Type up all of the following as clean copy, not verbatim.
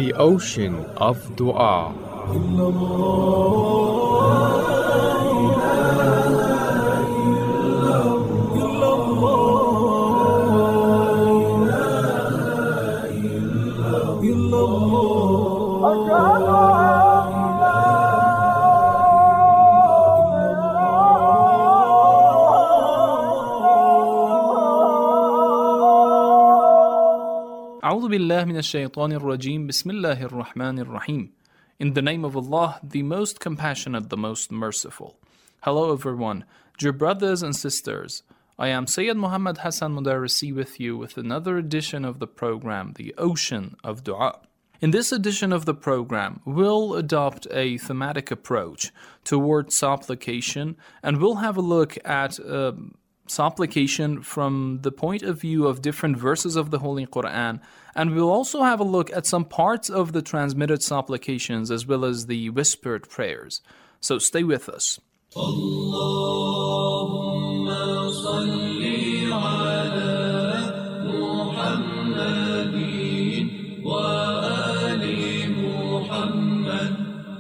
The ocean of dua. أعوذ بالله من الشيطان الرجيم بسم الله الرحمن الرحيم. In the name of Allah, the most compassionate, the most merciful. Hello everyone, dear brothers and sisters. I am Sayyid Muhammad Hassan Mudarrisi with you with another edition of the program, The Ocean of Dua. In this edition of the program, we'll adopt a thematic approach towards supplication, and we'll have a look at supplication from the point of view of different verses of the Holy Quran, and we'll also have a look at some parts of the transmitted supplications as well as the whispered prayers. So stay with us. Allahumma salli ala Muhammadin wa ali Muhammad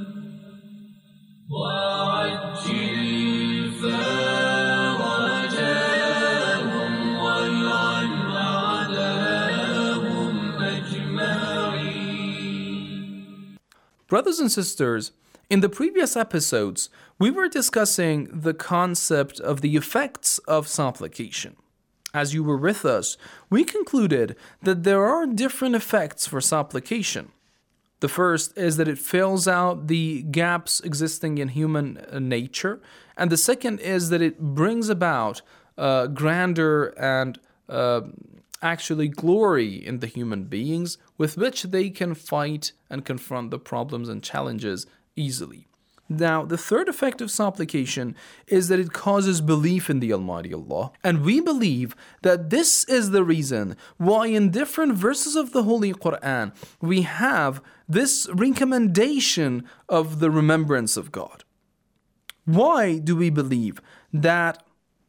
wa ajil farajahum wal'an a'dahum ajma'in. Brothers and sisters, in the previous episodes, we were discussing the concept of the effects of supplication. As you were with us, we concluded that there are different effects for supplication. The first is that it fills out the gaps existing in human nature, and the second is that it brings about grandeur and actually glory in the human beings with which they can fight and confront the problems and challenges easily. Now, the third effect of supplication is that it causes belief in the Almighty Allah. And we believe that this is the reason why in different verses of the Holy Quran we have this recommendation of the remembrance of God. Why do we believe that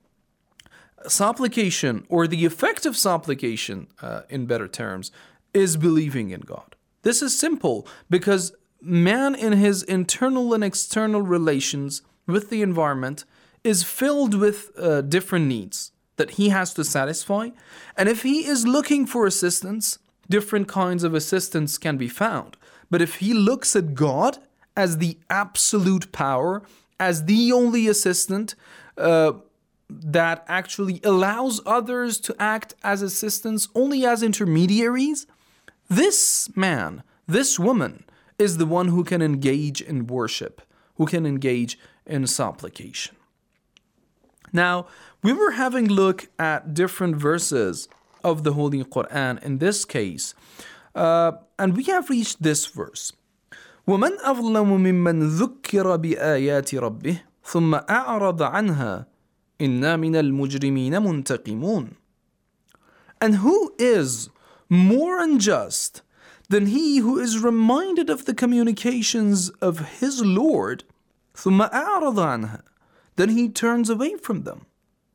supplication, or the effect of supplication in better terms, is believing in God? This is simple because man in his internal and external relations with the environment is filled with different needs that he has to satisfy. And if he is looking for assistance, different kinds of assistance can be found. But if he looks at God as the absolute power, as the only assistant that actually allows others to act as assistants only as intermediaries, this man, this woman, is the one who can engage in worship, who can engage in supplication. Now, we were having a look at different verses of the Holy Quran in this case, and we have reached this verse. وَمَنْ أَظْلَمُ مِمَّنْ ذُكِّرَ بِآيَاتِ رَبِّهِ ثُمَّ أَعْرَضَ عَنْهَا إِنَّا مِنَ الْمُجْرِمِينَ مُنْتَقِمُونَ. And who is more unjust than he who is reminded of the communications of his Lord, ثُمَّ أَعْرَضَ عَنْهَا, then he turns away from them.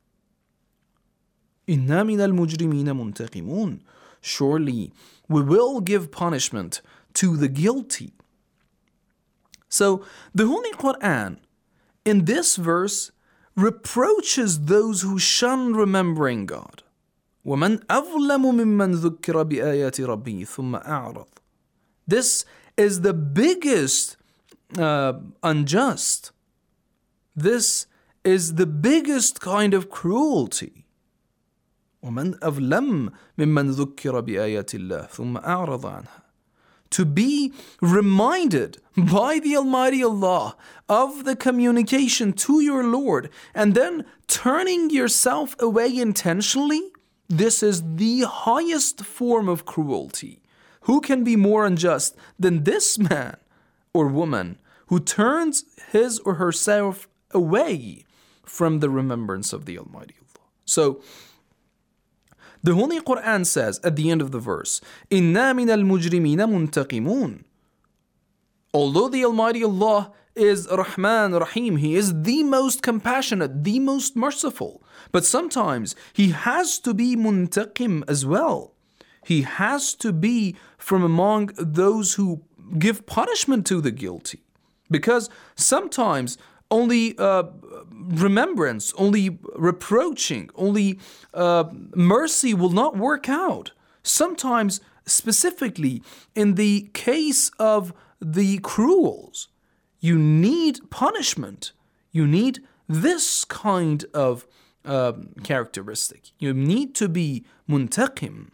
إِنَّا مِنَ الْمُجْرِمِينَ مُنْتَقِمُونَ. Surely we will give punishment to the guilty. So the Holy Quran in this verse reproaches those who shun remembering God. وَمَنْ أَظْلَمُ مِمَّنْ ذُكِّرَ بِآيَاتِ رَبِّهِ ثُمَّ أَعْرَضَ. This is the biggest unjust. This is the biggest kind of cruelty. وَمَنْ أَظْلَمُ مِمَّنْ ذُكِّرَ بِآيَاتِ اللَّهِ ثُمَّ أَعْرَضَ عَنْهَا. To be reminded by the Almighty Allah of the communication to your Lord and then turning yourself away intentionally, this is the highest form of cruelty. Who can be more unjust than this man or woman who turns his or herself away from the remembrance of the Almighty Allah? So, the Holy Quran says at the end of the verse, إِنَّا مِنَ الْمُجْرِمِينَ مُنْتَقِمُونَ. Although the Almighty Allah is Rahman Rahim, He is the most compassionate, the most merciful. But sometimes He has to be muntaqim as well. he has to be from among those who give punishment to the guilty. Because sometimes only remembrance, only reproaching, only mercy will not work out. Sometimes, specifically in the case of the cruels, you need punishment. You need this kind of characteristic. You need to be muntaqim.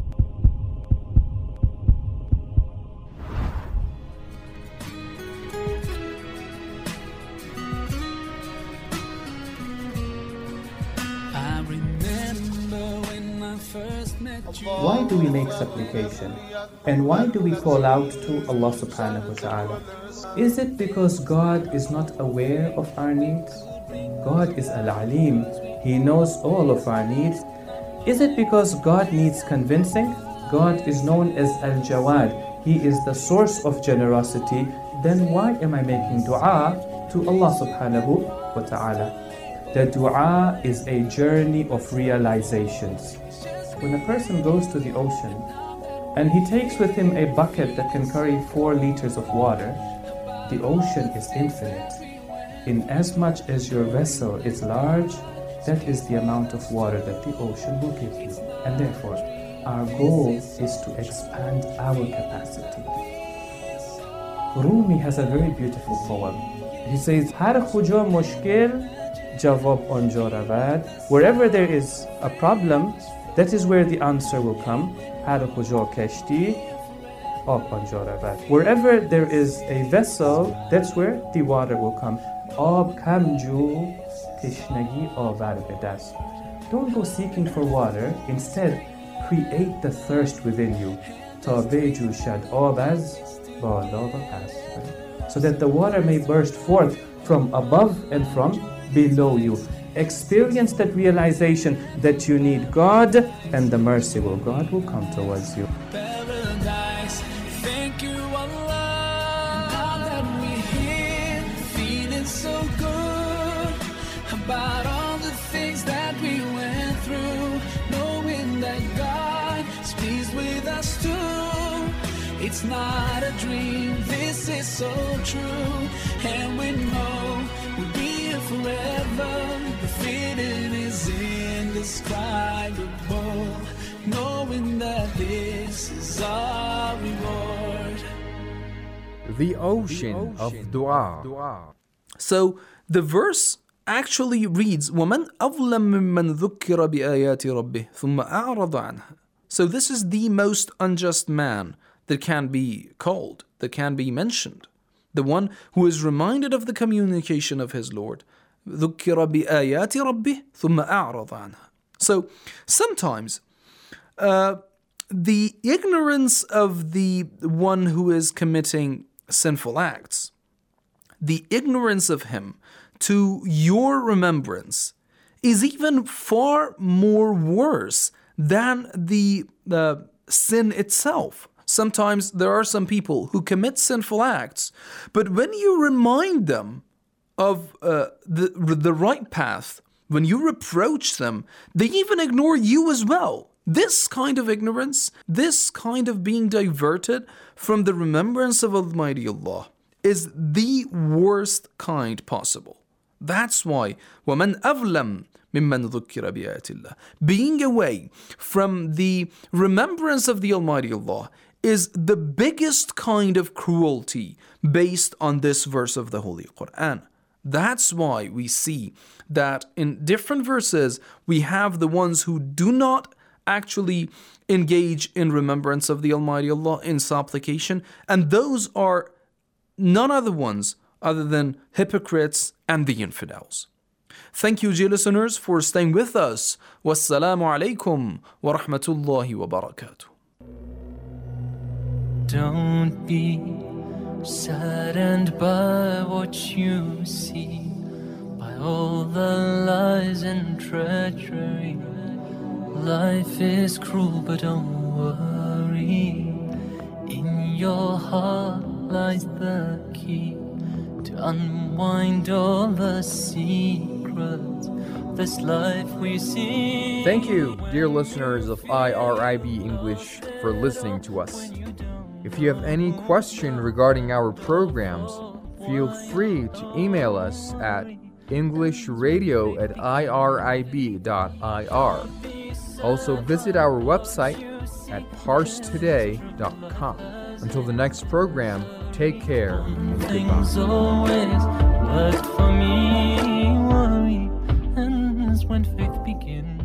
Why do we make supplication? And why do we call out to Allah subhanahu wa ta'ala? Is it because God is not aware of our needs? God is Al-Alim. He knows all of our needs. Is it because God needs convincing? God is known as Al-Jawad. He is the source of generosity. Then why am I making dua to Allah subhanahu wa ta'ala? The dua is a journey of realizations. When a person goes to the ocean and he takes with him a bucket that can carry 4 liters of water, the ocean is infinite. In as much as your vessel is large, that is the amount of water that the ocean will give you. And therefore, our goal is to expand our capacity. Rumi has a very beautiful poem. He says, Har khuja mushkil jawab anja ravad. Wherever there is a problem, that is where the answer will come. Har khuja kashti ab anja ravad. Wherever there is a vessel, that's where the water will come. Ab kamju tishnagi avar bedast. Don't go seeking for water. Instead, create the thirst within you. Ta beju shad abaz bala wa pas. So that the water may burst forth from above and from below you. Experience that realization that you need God, and the mercy of God will come towards you. Paradise, thank you Allah. Now that we're here, feeling so good about all the things that we went through, knowing that God is pleased with us too. It's not a dream, this is so true, and we know we'll be here forever. The feeling is indescribable, knowing that this is our reward. The ocean of dua. So the verse actually reads, وَمَنْ أَظْلَمْ مِمَّنْ ذُكِّرَ بِآيَاتِ رَبِّهِ ثُمَّ أَعْرَضَ عَنْهَا. So this is the most unjust man that can be called, that can be mentioned. The one who is reminded of the communication of his Lord. ذُكِّرَ بِآيَاتِ رَبِّهِ ثُمَّ أَعْرَضَ عَنْهَا. So sometimes the ignorance of the one who is committing sinful acts, the ignorance of him to your remembrance is even far more worse than the sin itself. Sometimes there are some people who commit sinful acts, but when you remind them of the right path, when you reproach them, they even ignore you as well. This kind of ignorance, this kind of being diverted from the remembrance of Almighty Allah is the worst kind possible. That's why وَمَنْ أَظْلَمْ مِمَّنْ ذُكِّرَ بِآيَاتِ اللَّهِ. Being away from the remembrance of the Almighty Allah is the biggest kind of cruelty based on this verse of the Holy Quran. That's why we see that in different verses we have the ones who do not actually engage in remembrance of the Almighty Allah in supplication, and those are none other ones other than hypocrites and the infidels. Thank you, dear listeners, for staying with us. Wassalamu alaikum wa rahmatullahi wa barakatuh. Don't be saddened by what you see, by all the lies and treachery. Life is cruel, but don't worry. In your heart lies the key to unwind all the secrets this life we see. Thank you, dear listeners of IRIB English, for listening to us. If you have any question regarding our programs, feel free to email us at englishradio@irib.ir. Also visit our website at parstoday.com. Until the next program, take care and Things goodbye. always worked for me. Worry ends when faith begins.